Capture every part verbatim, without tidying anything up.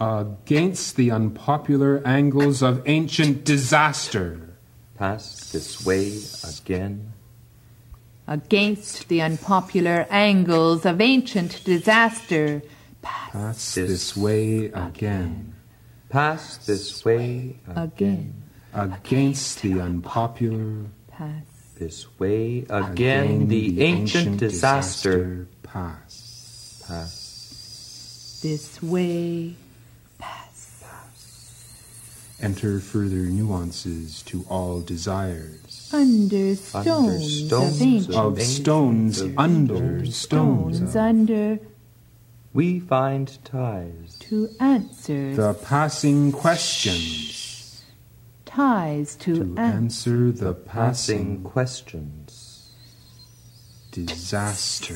Against the unpopular angles of ancient disaster. Pass this way again. Against the unpopular angles of ancient disaster. Pass, Pass this, this way again. Pass this way again. again. Against the unpopular. Pass. This way again. The ancient disaster. Pass. Pass. This way. Pass. Enter further nuances to all desires. Under stones, Under stones of ancient Of stones of under stones. stones under We find ties. to answer The passing questions. ties to, To answer answer the Passing passing questions. disaster.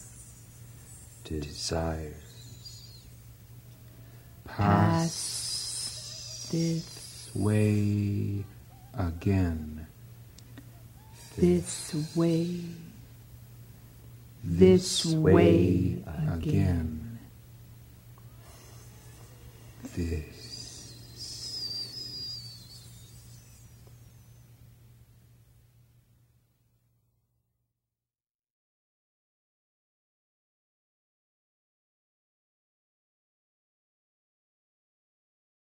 Desires. Pass this way again. this way this way again. This